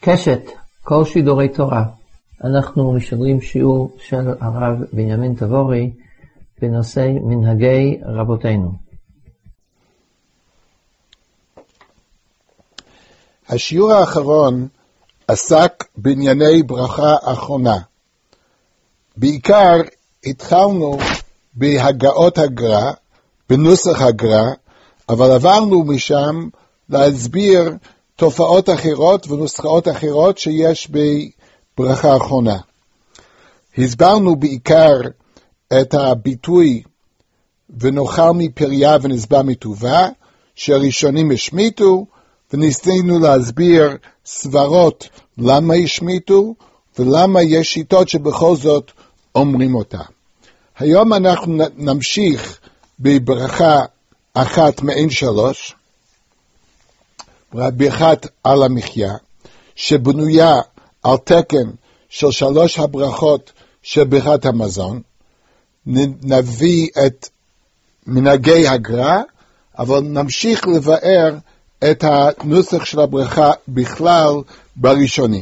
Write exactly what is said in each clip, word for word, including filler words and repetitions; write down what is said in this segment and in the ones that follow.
קשת, כל שידורי תורה. אנחנו משדרים שיעור של הרב בנימין תבורי בנושא מנהגי רבותינו. השיעור האחרון עסק בענייני ברכה אחרונה. בעיקר התחלנו בהגאות הגר"א, בנוסח הגר"א, אבל עברנו משם להסביר תופעות אחרות ונוסחאות אחרות שיש בברכה האחרונה. הסברנו בעיקר את הביטוי ונאכל מפריה ונשבע מטובה, שהראשונים השמיטו, וניסינו להסביר סברות למה השמיטו, ולמה יש שיטות שבכל זאת אומרים אותה. היום אנחנו נמשיך בברכה אחת מעין שלוש, ברכת על המחיה, שבנויה על תקן של שלוש הברכות של ברכת המזון. נביא את מנהגי הגר"א, אבל נמשיך לבאר את הנוסח של הברכה בכלל בראשונים.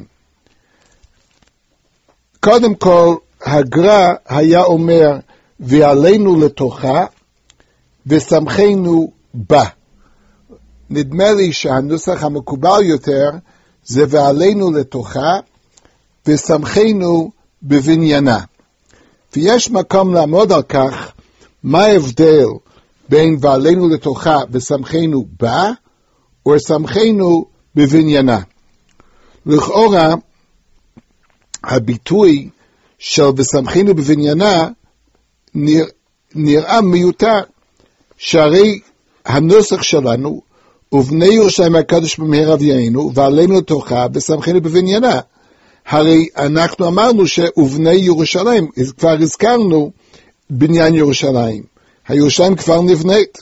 קודם כל, הגר"א היה אומר, ועלינו לתוכה, ושמחנו בה. נדמה לי שהנוסח המקובל יותר, זה ועלינו לתוכה, ושמחנו בבניינה. ויש מקום לעמוד על כך, מה ההבדל בין ועלינו לתוכה ושמחנו בה, ושמחנו בבניינה. לכאורה, הביטוי של ושמחנו בבניינה נרא, נראה מיותר, שהרי הנוסח שלנו, ובני ירושלים הקדוש במהרה אבינו, ועלינו לתוכה ושמחנו בבניינה. הרי אנחנו אמרנו שבני ירושלים, כבר הזכרנו בניין ירושלים. הירושלים כבר נבנית.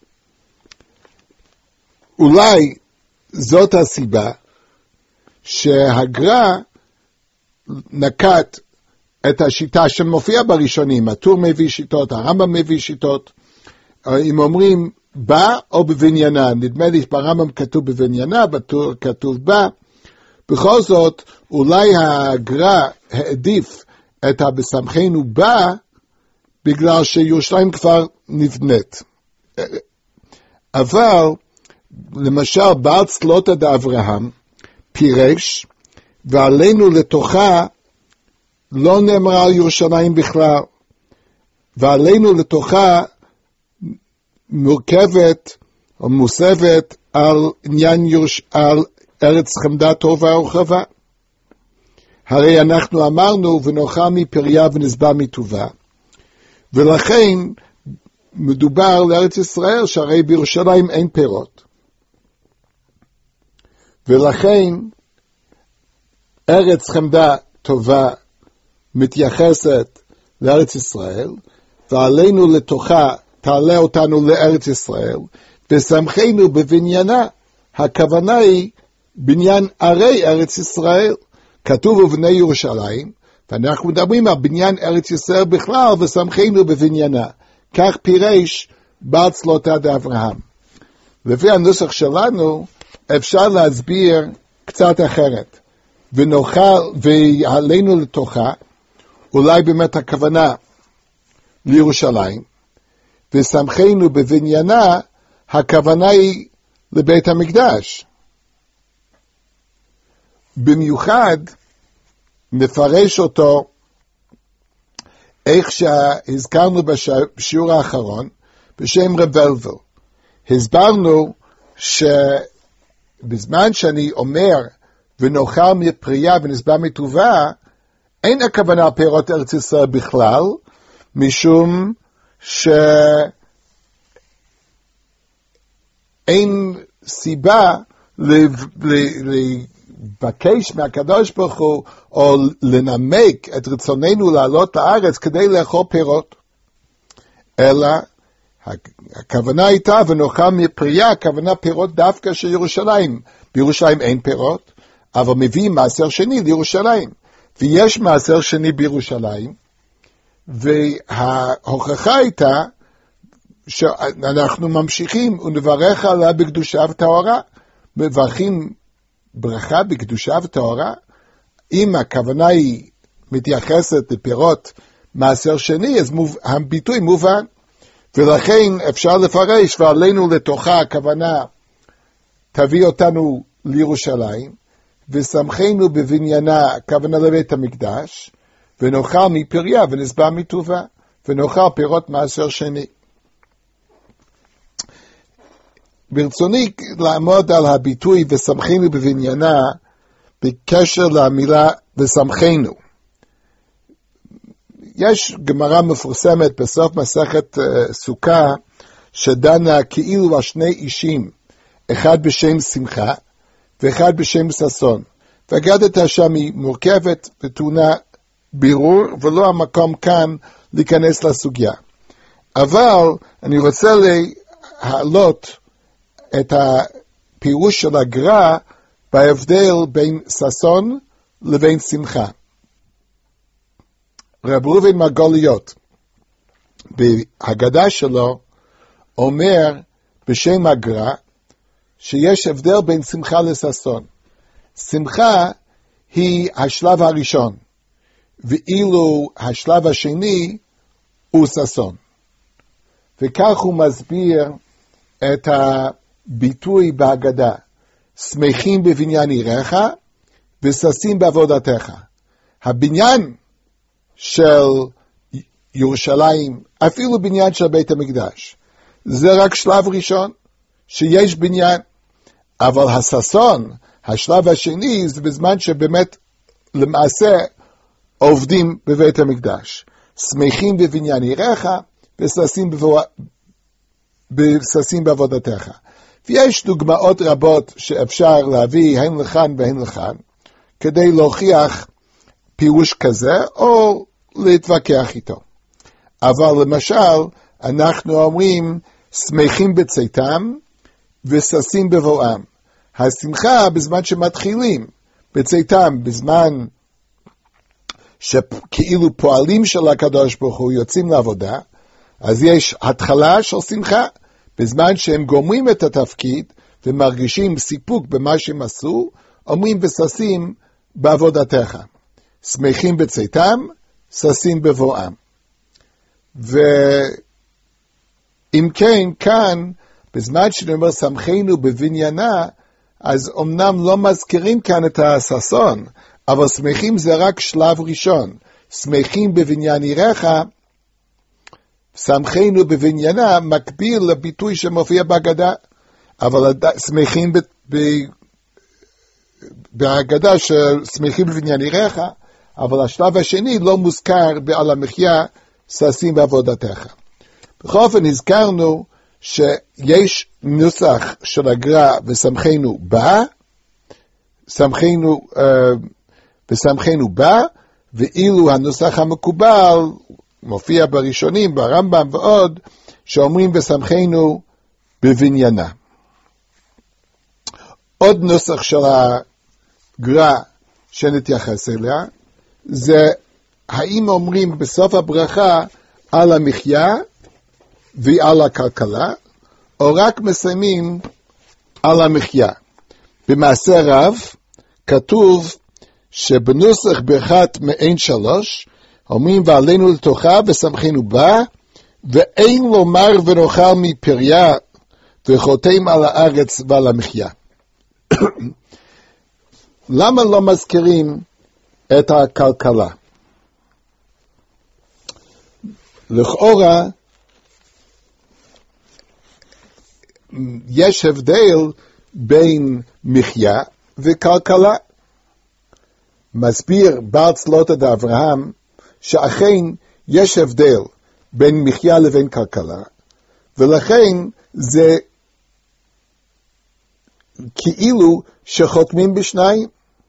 אולי זאת הסיבה שהגר"א נקט את השיטה שמופיעה בראשונים. הטור מביא שיטות, הרמב"ם מביא שיטות. אם אומרים בה או בבניינה, נדמה לי ברמב"ם כתוב בבניינה, בטור כתוב בה. בכל זאת, אולי הגר"א העדיף את הבשמחנו בה, בגלל שירושלים כבר נבנית. אבל, למשל, בעל צלותא דאברהם פירש, ועלינו לתוכה לא נאמר על ירושלים בכלל, ועלינו לתוכה מורכבת או מוסבת על עניין ירוש... על ארץ חמדה טובה ורחבה. הרי אנחנו אמרנו ונאכל מפריה ונשבע מטובה, ולכן מדובר לארץ ישראל שהרי בירושלים אין פירות, ולכן ארץ חמדה טובה מתייחסת לארץ ישראל, ועלינו לתוכה תעלה אותנו לארץ ישראל, ושמחנו בבניינה. הכוונה היא בניין ערי ארץ ישראל. כתוב ובני ירושלים, ואנחנו מדברים על בניין ארץ ישראל בכלל, ושמחנו בבניינה. כך פירש בעל צלותא דאברהם. לפי הנוסח שלנו, אפשר להסביר קצת אחרת. ונאכל, ועלינו לתוכה, אולי באמת הכוונה לירושלים, ושמחנו בבניינה, הכוונה היא לבית המקדש. במיוחד נפרש אותו איך שהזכרנו בשיעור האחרון בשם רב ולבל. הסברנו שבזמן שאני אומר ונאכל מפריה ונשבע מטובה, אין הכוונה פירות ארץ ישראל בכלל, משום שאין סיבה לבקש מהקדוש ברוך הוא, או לנמק את רצוננו לעלות לארץ כדי לאכול פירות. אלא, הכוונה הייתה, ונאכל מפריה, הכוונה פירות דווקא של ירושלים. בירושלים אין פירות, אבל מביאים מעשר שני לירושלים. ויש מעשר שני בירושלים, וההוכחה הייתה שאנחנו ממשיכים ונברך עליה בקדושה וטהרה. מברכים ברכה בקדושה וטהרה, אם הכוונה היא מתייחסת לפירות מעשר שני, אז מוב, הביטוי מובן, ולכן אפשר לפרש, ועלינו לתוכה הכוונה תביא אותנו לירושלים, ושמחנו בבניינה, הכוונה לבית המקדש, ונאכל מפריה ונשבע מטובה, ונאכל פירות מעשר שני. ברצוני לעמוד על הביטוי ושמחנו בבניינה, בקשר למילה ושמחנו. יש גמרא מפורסמת בסוף מסכת uh, סוכה, שדנה כאילו על שני אישים, אחד בשם שמחה, ואחד בשם ששון. והגדת שם היא מורכבת וטעונה בירור, ולא המקום כאן להיכנס לסוגיה. אבל אני רוצה להעלות את הפירוש של הגר"א בהבדל בין ששון לבין שמחה. רב ראובן מרגליות, בהגדה שלו, אומר בשם הגר"א, שיש הבדל בין שמחה לששון. שמחה היא השלב הראשון, ואילו השלב השני הוא ששון. וכך הוא מסביר את הביטוי בהגדה, שמחים בבניין עירך וששים בעבודתך. הבניין של ירושלים, אפילו בניין של בית המקדש, זה רק שלב ראשון שיש בניין, אבל הששון, השלב השני, זה בזמן שבאמת למעשה עובדים בבית המקדש. שמחים בבניין עירך וששים בששים בעבודתך. ויש דוגמאות רבות שאפשר להביא הן לכאן והן לכאן, כדי להוכיח פירוש כזה או להתווכח איתו. אבל למשל, אנחנו אומרים שמחים בצאתם וששים בבואם. השמחה בזמן שמתחילים, בצאתם בזמן שכאילו פועלים של הקדוש ברוך הוא יוצאים לעבודה, אז יש התחלה של שמחה, בזמן שהם גומרים את התפקיד ומרגישים סיפוק במה שהם עשו, אומרים וששים בעבודתך. שמחים בצאתם, ששים בבואם. ואם כן, כאן, בזמן שנאמר שמחנו בבניינה, אז אמנם לא מזכירים כאן את הששון, אבל שמחים זה רק שלב ראשון. שמחים בבניין עירך, שמחנו בבניינה, מקביל לביטוי שמופיע בהגדה, אבל שמחים ב... ב... בהגדה ששמחים בבניין עירך, אבל השלב השני לא מוזכר בעל המחיה, ששים בעבודתך. בכל אופן הזכרנו שיש נוסח של הגר"א ושמחנו בה, שמחנו, uh, ושמחנו בה, ואילו הנוסח המקובל מופיע בראשונים, ברמב"ם ועוד, שאומרים ושמחנו בבניינה. עוד נוסח של הגר"א שנתייחס אליה, זה האם אומרים בסוף הברכה על המחיה ועל הכלכלה, או רק מסיימים על המחיה. במעשה רב כתוב שבנוסח ברכת מעין שלוש, אומרים ועלינו לתוכה ושמחנו בה, ואין לומר ונאכל מפריה וחותם על הארץ ועל המחיה. למה לא מזכירים את הכלכלה? לכאורה יש הבדל בין מחיה וכלכלה. מסביר בעל צלותא דאברהם שאכן יש הבדל בין מחיה לבין כלכלה, ולכן זה כאילו שחותמים בשניים.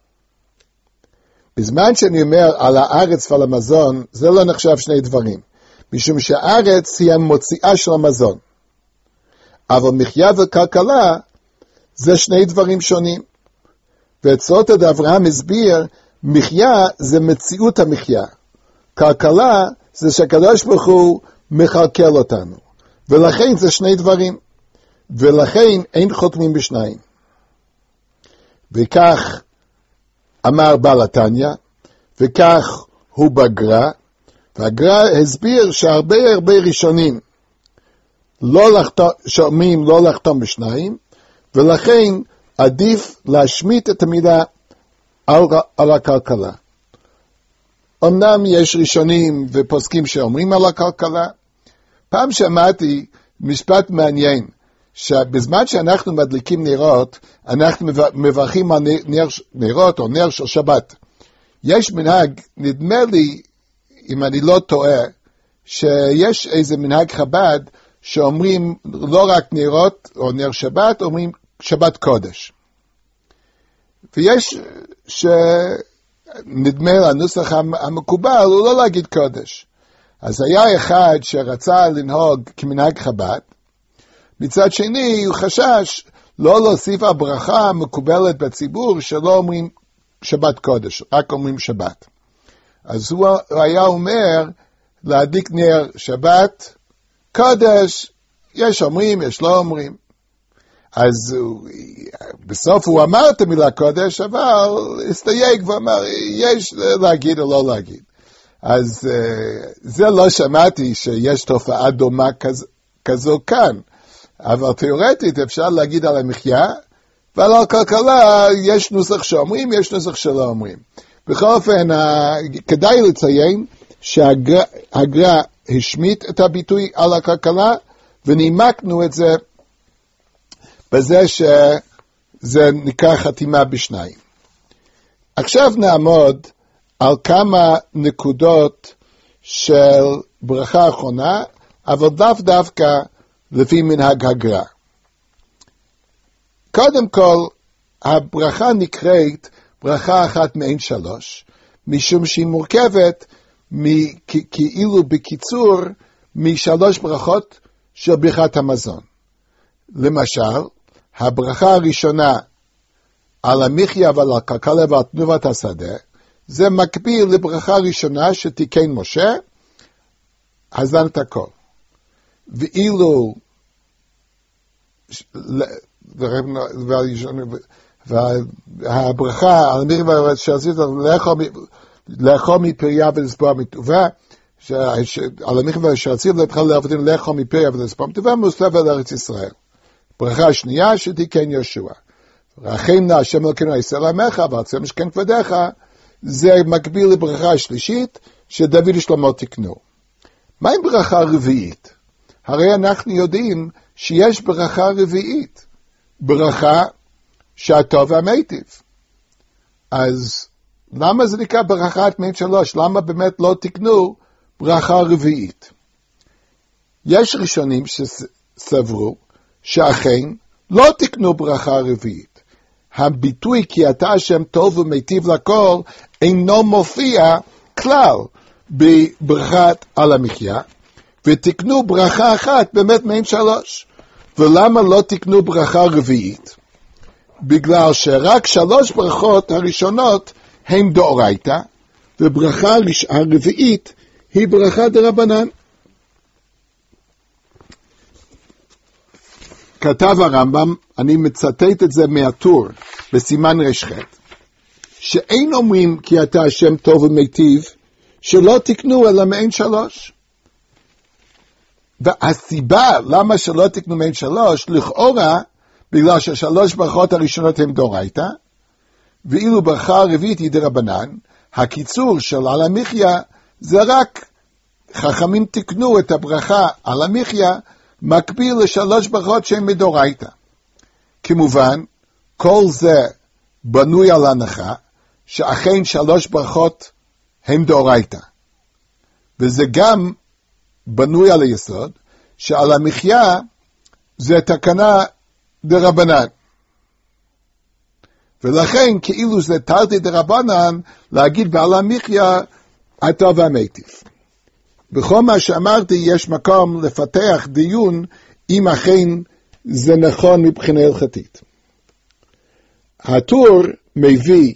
בזמן שאני אומר על הארץ ועל המזון, זה לא נחשב שני דברים, משום שהארץ היא המוציאה של המזון, אבל מחיה וכלכלה זה שני דברים שונים. וצלותא דאברהם הסביר, מחיה זה מציאות המחיה, כלכלה זה שהקדוש ברוך הוא מכלכל אותנו, ולכן זה שני דברים, ולכן אין חותמים בשניים. וכך אמר בעל התניא, וכך הוא בגר"א, והגר"א הסביר שהרבה הרבה ראשונים לא לחתום, שאומרים לא לחתום בשניים, ולכן עדיף להשמיט את המילה על, על הכלכלה. אמנם יש ראשונים ופוסקים שאומרים על הכלכלה. פעם שמעתי משפט מעניין, שבזמן שאנחנו מדליקים נרות, אנחנו מברכים על נר, נרות או נר של שבת. יש מנהג, נדמה לי, אם אני לא טועה, שיש איזה מנהג חב"ד, שאומרים לא רק נרות או נר שבת, אומרים שבת קודש. ויש שנדמה לנוסח המקובל, הוא לא להגיד קודש. אז היה אחד שרצה לנהוג כמנהג חב"ד, מצד שני הוא חשש לא להוסיף הברכה המקובלת בציבור שלא אומרים שבת קודש, רק אומרים שבת. אז הוא היה אומר להדליק נר שבת קודש, יש אומרים, יש לא אומרים. אז בסוף הוא אמר את המילה קודש, אבל הסתייג ואמר, יש להגיד או לא להגיד. אז זה לא שמעתי שיש תופעה דומה כזו, כזו כאן. אבל תיאורטית אפשר להגיד על המחיה, ועל הכלכלה יש נוסח שאומרים, יש נוסח שלא אומרים. בכל אופן, כדאי לציין שהגר"א השמיט את הביטוי על הכלכלה, ונימקנו את זה בזה שזה נקרא חתימה בשניים. עכשיו נעמוד על כמה נקודות של ברכה אחרונה, אבל דו דווקא לפי מנהג הגר"א. קודם כל, הברכה נקראת ברכה אחת מעין שלוש, משום שהיא מורכבת מ- כאילו בקיצור משלוש ברכות של ברכת המזון. למשל, הברכה הראשונה על המחיה ועל הכלכלה ועל תנובת השדה, זה מקביל לברכה הראשונה שתיקן משה, הזן את הכל. ואילו והברכה על המחיה שעשית לאכול מפריה ולספור מטובה, על המחיה שעשית לאכול מפריה ולספור מטובה, מוסלב על ארץ ישראל. ברכה השנייה שתיקן יהושע. רחם נא השם אלוקינו ישראל עמך וארצי משכן כבודך, זה מקביל לברכה השלישית שדוד ושלמה תיקנו. מה עם ברכה רביעית? הרי אנחנו יודעים שיש ברכה רביעית, ברכה שהטוב והמיטיב. אז למה זה נקרא ברכה מעין שלוש? למה באמת לא תיקנו ברכה רביעית? יש ראשונים שסברו שאכן לא תיקנו ברכה רביעית. הביטוי כי אתה השם טוב ומיטיב לכל אינו מופיע כלל בברכת על המחיה, ותקנו ברכה אחת באמת מעין שלוש. ולמה לא תקנו ברכה רביעית? בגלל שרק שלוש ברכות הראשונות הן דאורייתא, וברכה הרביעית היא ברכה דרבנן. כתב הרמב"ם, אני מצטט את זה מהטור בסימן רש"ח, שאין אומרים כי אתה השם טוב ומיטיב, שלא תקנו אלא מעין שלוש. והסיבה למה שלא תקנו מעין שלוש, לכאורה, בגלל ששלוש ברכות הראשונות הן דאורייתא, ואילו ברכה הרביעית היא דרבנן, הקיצור של על המחיה זה רק חכמים תקנו את הברכה על המחיה, מקביל לשלוש ברכות שהן מדאורייתא. כמובן, כל זה בנוי על הנחה, שאכן שלוש ברכות הן דאורייתא. וזה גם בנוי על היסוד, שעל המחיה זה תקנה דרבנן. ולכן כאילו זה תרתי דרבנן, להגיד בעל המחיה הטוב והמיטיב. בכל מה שאמרתי יש מקום לפתח דיון אם אכן זה נכון מבחינה הלכתית. הטור מביא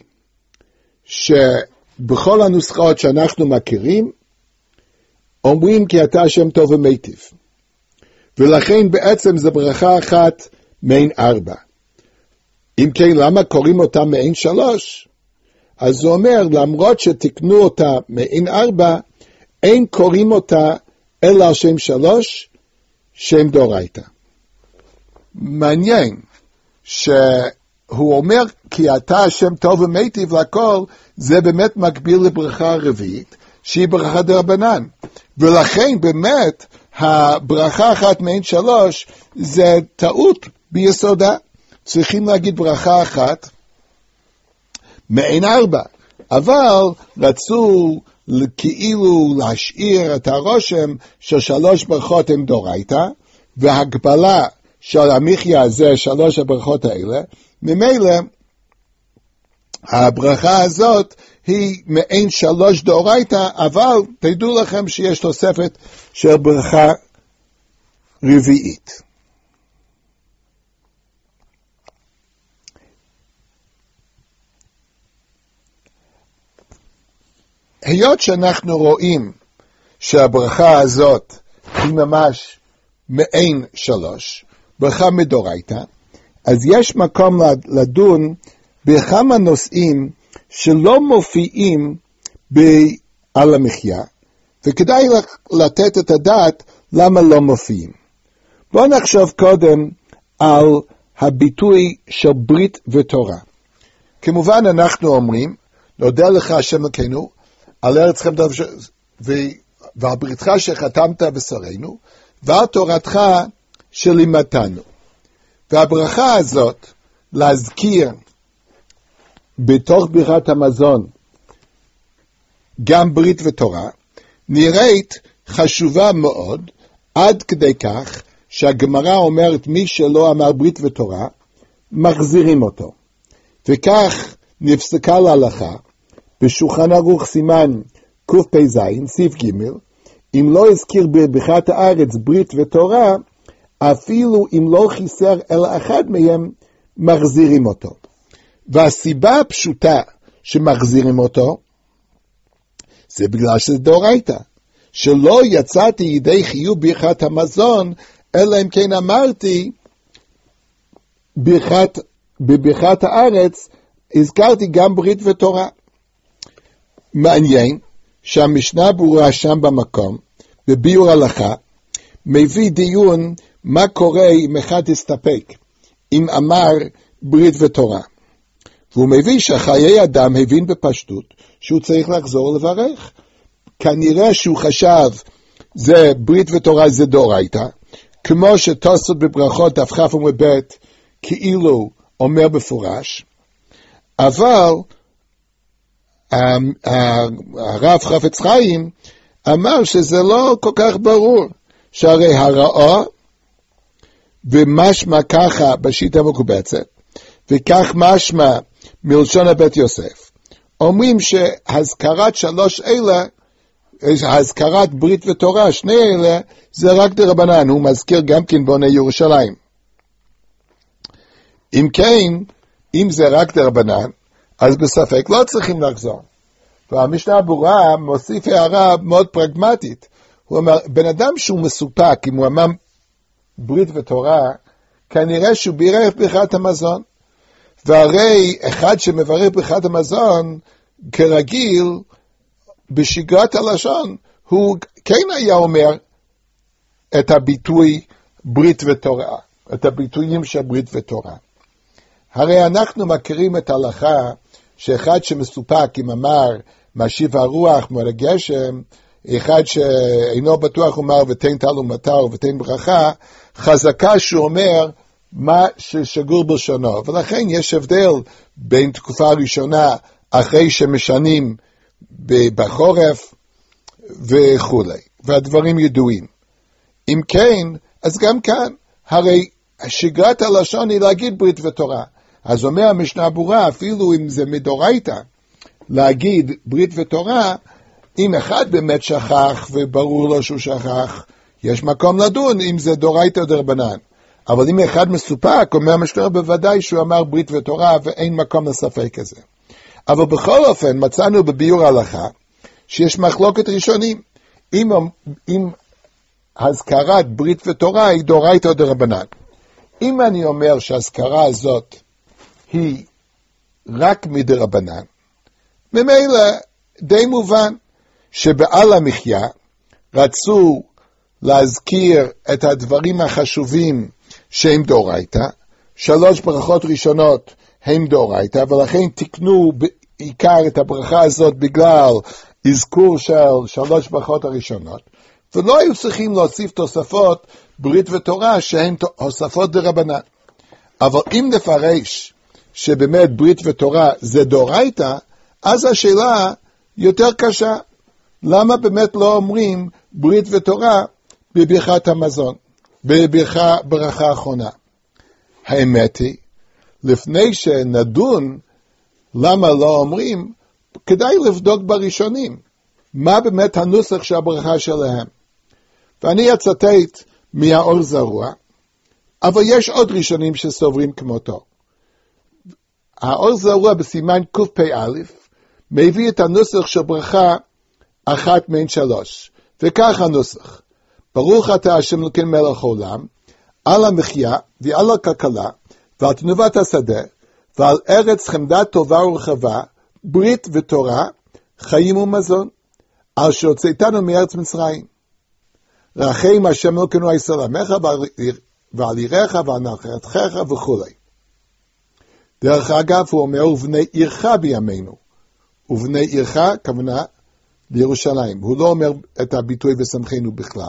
שבכל הנוסחאות שאנחנו מכירים, אומרים כי אתה השם טוב ומיטיב. ולכן בעצם זה ברכה אחת מעין ארבע. אם כן, למה קוראים אותה מעין שלוש? אז הוא אומר, למרות שתקנו אותה מעין ארבע, אין קוראים אותה אלא על שם שלוש, שם דאורייתא. מעניין שהוא אומר, כי אתה השם טוב ומיטיב לכל, זה באמת מקביל לברכה הרביעית, שהיא ברכה דרבנן. ולכן באמת, הברכה אחת מעין שלוש, זה טעות ביסודה. צריכים להגיד ברכה אחת מעין ארבע. אבל רצו כאילו להשאיר את הרושם של שלוש ברכות עם דאורייתא, והגבלה של המחיה הזה, שלוש הברכות האלה, ממילא הברכה הזאת היא מעין שלוש דאורייתא, אבל תדעו לכם שיש תוספת של ברכה רביעית. היות שאנחנו רואים שהברכה הזאת היא ממש מעין שלוש, ברכה מדאורייתא, אז יש מקום לדון בכמה נושאים שלא מופיעים על המחיה, וכדאי לתת את הדעת למה לא מופיעים. בואו נחשוב קודם על הביטוי של ברית ותורה. כמובן אנחנו אומרים, נודה לך השם אלוקינו, על ארץ חמדה ועל בריתך שחתמת בשרנו, ועל תורתך שלימדתנו. והברכה הזאת, להזכיר בתוך ברכת המזון, גם ברית ותורה, נראית חשובה מאוד, עד כדי כך שהגמרא אומרת מי שלא אמר ברית ותורה, מחזירים אותו. וכך נפסקה להלכה, בשולחן ערוך סימן קפ"ז, סעיף ג', אם לא הזכיר בברכת הארץ ברית ותורה, אפילו אם לא חיסר אלא אחד מהם, מחזירים אותו. והסיבה הפשוטה שמחזירים אותו, זה בגלל שזה דאורייתא, שלא יצאתי ידי חיוב ברכת המזון, אלא אם כן אמרתי, ברכת, בברכת הארץ, הזכרתי גם ברית ותורה. מעניין שהמשנה ברורה שם במקום, בביאור הלכה, מביא דיון מה קורה אם אחד יסתפק, אם אמר ברית ותורה. והוא מביא שחיי אדם הבין בפשטות שהוא צריך לחזור לברך. כנראה שהוא חשב זה ברית ותורה זה דאורייתא, כמו שתוספות בברכות דף כ' עמוד ב' כאילו אומר בפורש, אבל הרב חפץ חיים אמר שזה לא כל כך ברור, שהרי הרעה ומשמע ככה בשיטה המקובצת, וכך משמע מלשון הבית יוסף, אומרים שהזכרת שלוש אלה, הזכרת ברית ותורה, שני אלה, זה רק דרבנן, הוא מזכיר גם כן בוני ירושלים. אם כן, אם זה רק דרבנן, אז בספק לא צריכים לחזור. והמשנה ברורה מוסיף הערה מאוד פרגמטית. הוא אומר, בן אדם שהוא מסופק, אם הוא אמר ברית ותורה, כנראה שהוא בירך ברכת המזון. והרי אחד שמברך ברכת המזון, כרגיל, בשגרת הלשון, הוא כן היה אומר את הביטוי ברית ותורה, את הביטויים של ברית ותורה. הרי אנחנו מכירים את ההלכה, שאחד שמסופק, אם אמר, משיב הרוח, מועד הגשם, אחד שאינו בטוח אומר, ותן טל ומטר ותן ברכה, חזקה שהוא אומר, מה ששגור בלשונו. ולכן יש הבדל בין תקופה ראשונה, אחרי שמשנים בחורף וכו'. והדברים ידועים. אם כן, אז גם כאן, הרי שגרת הלשון היא להגיד ברית ותורה. אז אומר המשנה ברורה, אפילו אם זה מדאורייתא, להגיד ברית ותורה, אם אחד באמת שכח וברור לו שהוא שכח, יש מקום לדון אם זה דאורייתא או דרבנן. אבל אם אחד מסופק, אומר המשנה בוודאי שהוא אמר ברית ותורה, ואין מקום לספק כזה. אבל בכל אופן, מצאנו בביאור ההלכה, שיש מחלוקת ראשונים, אם, אם הזכרת ברית ותורה היא דאורייתא או דרבנן. אם אני אומר שהזכרה הזאת היא רק מדרבנן, ממילא די מובן שבעל המחיה רצו להזכיר את הדברים החשובים שהם דאורייתא, שלוש ברכות ראשונות הם דאורייתא, ולכן תקנו בעיקר את הברכה הזאת בגלל אזכור של שלוש ברכות הראשונות, ולא היו צריכים להוסיף תוספות ברית ותורה שהן תוספות דרבנן. אבל אם נפרש שבאמת ברית ותורה זה דאורייתא, אז השאלה יותר קשה. למה באמת לא אומרים ברית ותורה בברכת המזון, בברכה ברכה האחרונה? האמת היא, לפני שנדון למה לא אומרים, כדאי לבדוק בראשונים, מה באמת הנוסח של הברכה שלהם. ואני אצטט מהאור זרוע, אבל יש עוד ראשונים שסוברים כמותו. האור זרוע בסימן קפ"א מביא את הנוסח של ברכה אחת מן שלוש, וכך הנוסח: ברוך אתה השם אלוקים מלך העולם, על המחיה ועל הכלכלה ועל תנובת השדה ועל ארץ חמדה טובה ורחבה, ברית ותורה, חיים ומזון, על שהוצאתנו מארץ מצרים. רחם השם אלוקינו ישראל עמך ועל עירך ועל נחלתך וכו'. דרך אגב הוא אומר ובני עירך בימינו, ובני עירך כוונה לירושלים, הוא לא אומר את הביטוי ושמחנו בכלל.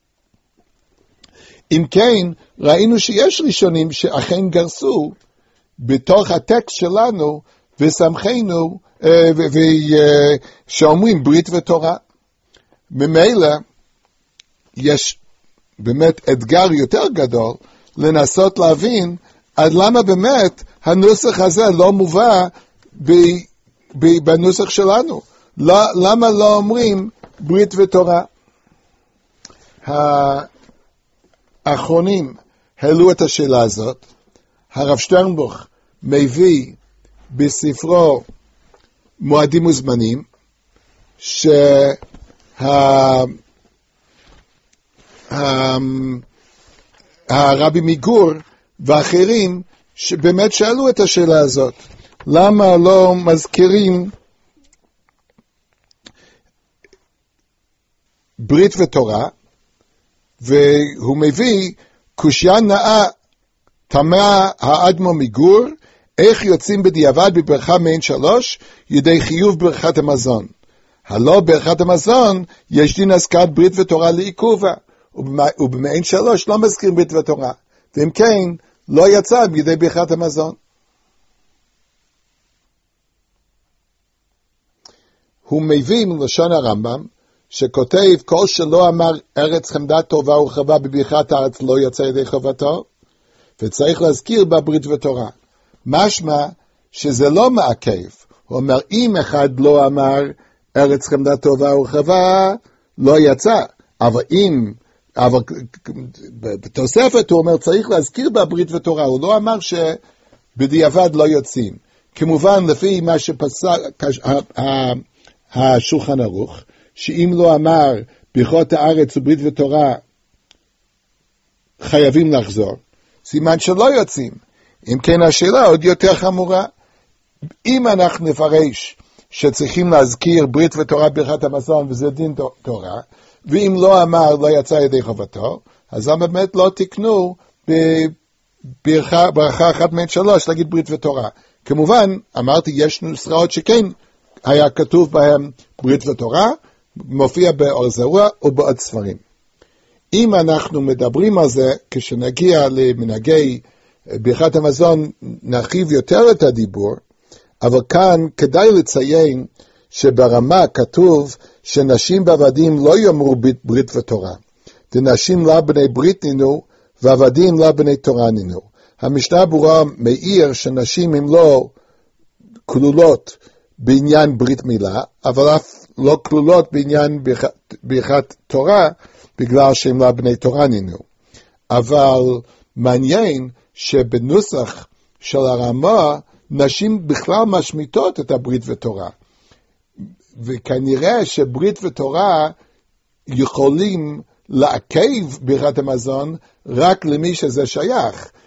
אם כן, ראינו שיש ראשונים שאכן גרסו בתוך הטקסט שלנו ושמחנו ושאומרים ברית ותורה. ממילא יש באמת אתגר יותר גדול לנסות להבין עד למה באמת הנוסח הזה לא מובא בנוסח שלנו. למה לא אומרים ברית ותורה? האחרונים העלו את השאלה הזאת. הרב שטרנבוך מביא בספרו מועדים וזמנים שהרבי מגור ואחרים שבאמת שאלו את השאלה הזאת. למה לא מזכירים ברית ותורה? והוא מביא קושיה נאה תמה האדמו מגור, איך יוצאים בדיעבד בברכה מעין שלוש ידי חיוב ברכת המזון. הלא ברכת המזון יש דין הזכרת ברית ותורה לעיכובה, ובמעין שלוש לא מזכירים ברית ותורה, ואם כן לא יצא בידי ברכת המזון. הוא מביא מלשון הרמב"ם שכותב כל שלא אמר ארץ חמדה טובה ורחבה בברכת הארץ לא יצא ידי חובתו, וצריך להזכיר בה ברית ותורה. משמע שזה לא מעכב. הוא אומר אם אחד לא אמר ארץ חמדה טובה ורחבה לא יצא, אבל אם אבל בתוספת הוא אומר צריך להזכיר בה ברית ותורה. הוא לא אמר שבדיעבד לא יוצאים. כמובן לפי מה שפסק השולחן ערוך, שאם לא אמר ברכות הארץ וברית ותורה חייבים לחזור, סימן שלא יוצאים. אם כן השאלה עוד יותר חמורה. אם אנחנו נפרש שצריכים להזכיר ברית ותורה ברכת המזון וזה דין תורה, ואם לא אמר לא יצא ידי חובתו, אז באמת לא תקנו בברכה, ברכה אחת מעין שלוש להגיד ברית ותורה. כמובן אמרתי יש נוסחאות שכן היה כתוב בהם ברית ותורה, מופיע באור זרוע ובעוד ספרים. אם אנחנו מדברים על זה, כשנגיע למנהגי ברכת המזון נרחיב יותר את הדיבור, אבל כאן כדאי לציין שברמה כתוב שנשים ועבדים לא יאמרו ברית ותורה. דנשים לה בני ברית נינו ועבדים לה בני תורה נינו. המשנה ברורה מאיר שנשים הם לא כלולות בעניין ברית מילה, אבל אף לא כלולות בעניין ברכת תורה, בגלל שהם לה בני תורה נינו. אבל מעניין שבנוסח של הרמה, נשים בכלל משמיטות את הברית ותורה. וכנראה שברית ותורה יכולים לעכב ברכת המזון רק למי שזה שייך.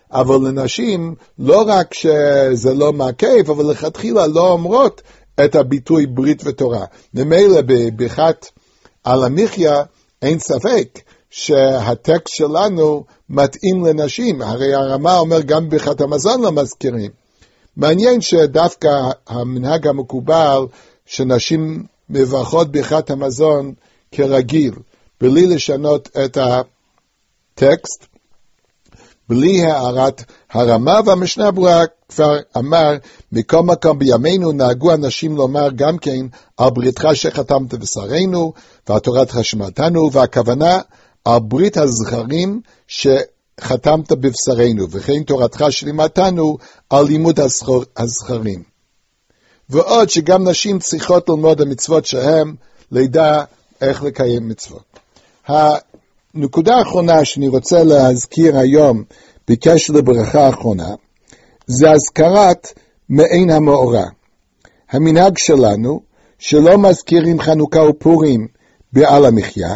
אבל לנשים לא רק שזה לא מעכב, אבל לכתחילה לא אומרות את הביטוי ברית ותורה. ממילא בברכת על המחיה אין ספק שהטקסט שלנו מתאים לנשים, הרי הרמה אומר גם בברכת המזון לא מזכירים. מעניין שדווקא המנהג המקובל שנשים מברכות ברכת המזון כרגיל, בלי לשנות את הטקסט, בלי הערת הרמה, והמשנה ברורה כבר אמר, מכל מקום בימינו נהגו אנשים לומר גם כן על בריתך שחתמת בשרנו, והתורת חשמתנו, והכוונה על ברית הזכרים שחתמת בבשרנו, וכן תורתך שלימתנו על לימוד הזכרים. ועוד שגם נשים צריכות ללמוד המצוות שהם, לידע איך לקיים מצוות. הנקודה האחרונה שאני רוצה להזכיר היום, בקשר לברכה האחרונה, זה הזכרת מעין המאורע. המנהג שלנו, שלא מזכירים חנוכה ופורים בעל המחיה,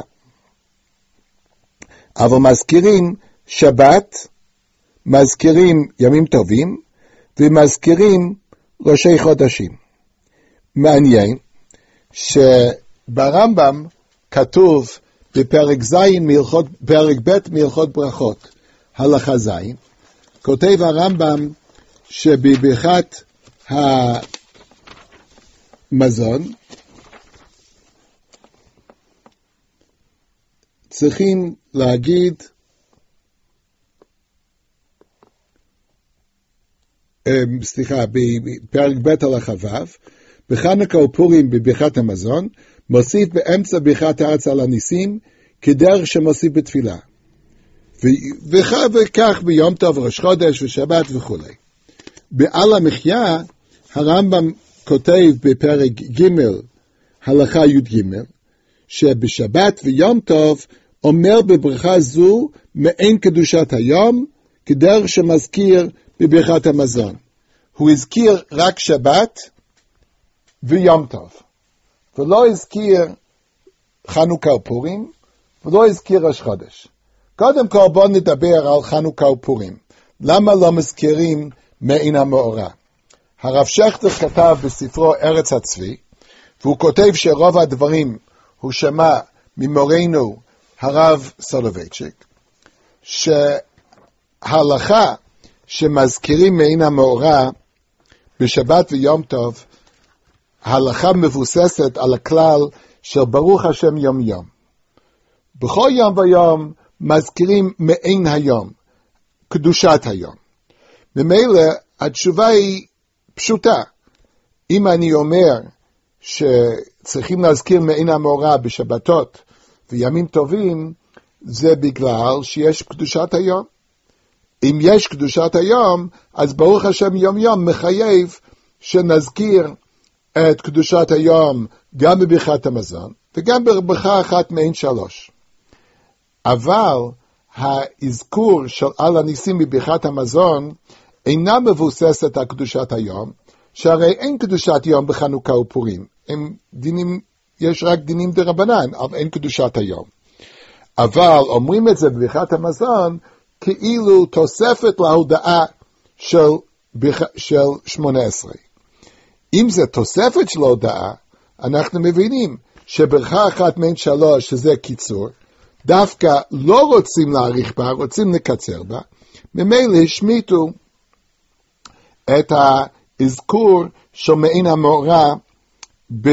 אבל מזכירים שבת, מזכירים ימים טובים, ומזכירים ראשי חודשים. מעניין שברמב"ם כתוב בפרק ז' מלכות, פרק ב' מלכות ברכות, הלכה ז', כותב הרמב"ם שבברכת המזון צריכים להגיד סליחה, בפרק ב' הלכה ו', בחנוכה ופורים בברכת המזון, מוסיף באמצע ברכת הארץ על הניסים, כדרך שמוסיף בתפילה. וכך ביום טוב, ראש חודש ושבת וכו'. בעל המחיה, הרמב"ם כותב בפרק ג' הלכה י"ג, שבשבת ויום טוב אומר בברכה זו מעין קדושת היום, כדרך שמזכיר בברכת המזון. הוא הזכיר רק שבת ויום טוב, ולא הזכיר חנוכה ופורים, ולא הזכיר ראש חודש. קודם כל בואו נדבר על חנוכה ופורים. למה לא מזכירים מעין המאורע? הרב שכטר כתב בספרו ארץ הצבי, והוא כותב שרוב הדברים הוא שמע ממורנו הרב סולובייצ'יק, שההלכה שמזכירים מעין המאורע בשבת ויום טוב, ההלכה מבוססת על הכלל של ברוך השם יום יום. בכל יום ויום מזכירים מעין היום, קדושת היום. ממילא התשובה היא פשוטה. אם אני אומר שצריכים להזכיר מעין המאורע בשבתות וימים טובים, זה בגלל שיש קדושת היום. אם יש קדושת היום, אז ברוך השם יום יום מחייב שנזכיר את קדושת היום גם בברכת המזון, וגם בברכה אחת מעין שלוש. אבל האזכור של על הניסים בברכת המזון אינה מבוססת על קדושת היום, שהרי אין קדושת יום בחנוכה ופורים. הם דינים, יש רק דינים דרבנן, אבל אין קדושת היום. אבל אומרים את זה בברכת המזון, כאילו תוספת להודעה של, של שמונה עשרה. אם זה תוספת של ההודעה, אנחנו מבינים שברכה אחת מעין שלוש, שזה קיצור, דווקא לא רוצים להאריך בה, רוצים לקצר בה, ממילא השמיטו את האזכור של מעין המאורע ב...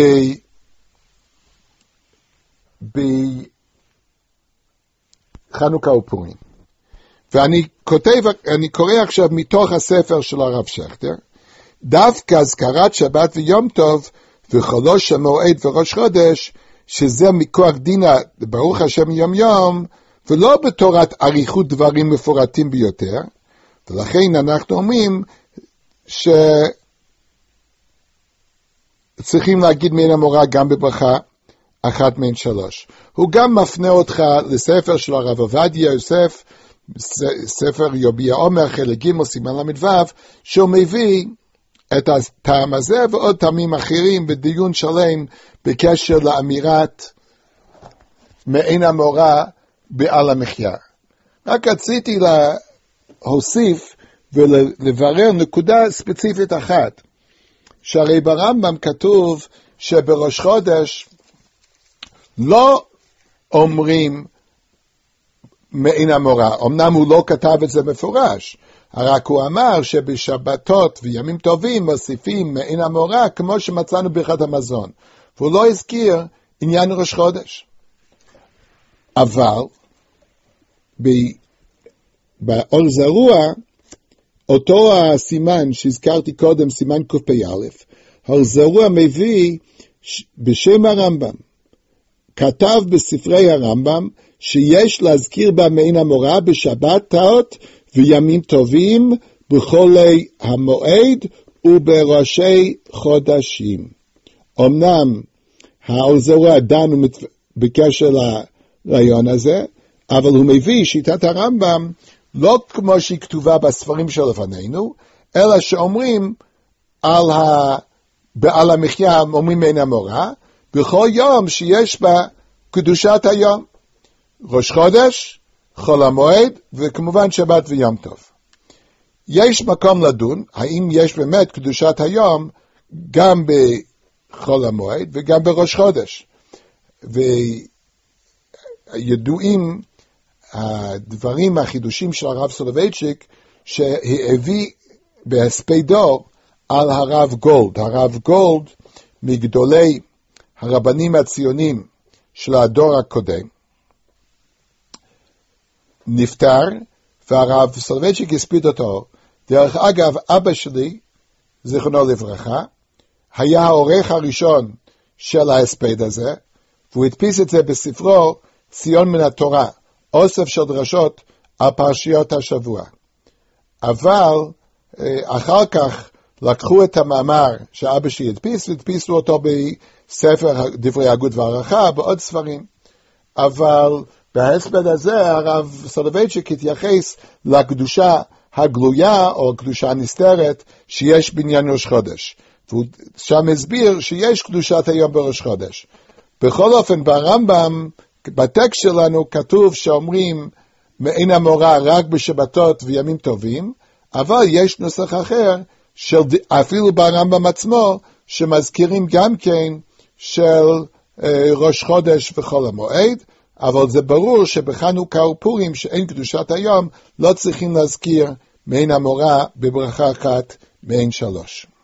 בחנוכה ופורים. ואני כותב, אני קורא עכשיו מתוך הספר של הרב שכטר, דווקא הזכרת שבת ויום טוב וחולש המועד וראש חודש, שזה מכוח דינה ברוך השם יום יום, ולא בתורת אריכות דברים מפורטים ביותר, ולכן אנחנו אומרים שצריכים להגיד מעין המאורע גם בברכה אחת מעין שלוש. הוא גם מפנה אותך לספר של הרב עובדיה יוסף, ספר יוביע עומר חלק ג' סימן למד ו', שהוא מביא את הטעם הזה ועוד טעמים אחרים בדיון שלם בקשר לאמירת מעין המאורע בעל המחיה. רק רציתי להוסיף ולברר נקודה ספציפית אחת, שהרי ברמב"ם כתוב שבראש חודש לא אומרים מעין המורה, אמנם הוא לא כתב את זה מפורש, רק הוא אמר שבשבתות וימים טובים מוסיפים מעין המורה כמו שמצאנו ברכת המזון, והוא לא הזכיר עניין ראש חודש. אבל באור זרוע, אותו הסימן שהזכרתי קודם, סימן קפ"א, האור זרוע מביא בשם הרמב"ם, כתב בספרי הרמב"ם שיש להזכיר בה מעין המורה בשבתות וימים טובים בחולי המועד ובראשי חודשים. אמנם האור זרוע דן בקשר לרעיון הזה, אבל הוא מביא שיטת הרמב"ם לא כמו שהיא כתובה בספרים שלפנינו, אלא שאומרים על, ה... על המחיה, אומרים מעין המורה, בכל יום שיש בה קדושת היום, ראש חודש, חול המועד, וכמובן שבת ויום טוב. יש מקום לדון, האם יש באמת קדושת היום גם בחול המועד וגם בראש חודש. וידועים הדברים, החידושים של הרב סולובייצ'יק, שהביא בהספדו על הרב גולד. הרב גולד מגדולי הרבנים הציונים של הדור הקודם, נפטר, והרב סולובייצ'יק הספיד אותו. דרך אגב, אבא שלי, זיכרונו לברכה, היה העורך הראשון של ההספד הזה, והוא הדפיס את זה בספרו ציון מן התורה, אוסף של דרשות על פרשיות השבוע. אבל אחר כך לקחו את המאמר שאבא שלי הדפיס, והדפיסו אותו בספר דברי הגות והערכה, בעוד ספרים. אבל בהספד הזה הרב סולובייצ'יק התייחס לקדושה הגלויה או קדושה נסתרת שיש בעניין ראש חודש. והוא שם הסביר שיש קדושת היום בראש חודש. בכל אופן, ברמב"ם, בטקסט שלנו כתוב שאומרים מעין המורה רק בשבתות וימים טובים, אבל יש נוסח אחר, של, אפילו ברמב"ם עצמו, שמזכירים גם כן של אה, ראש חודש וחול המועד, אבל זה ברור שבחנוכה ופורים שאין קדושת היום, לא צריכים להזכיר מעין המורה בברכה אחת מעין שלוש.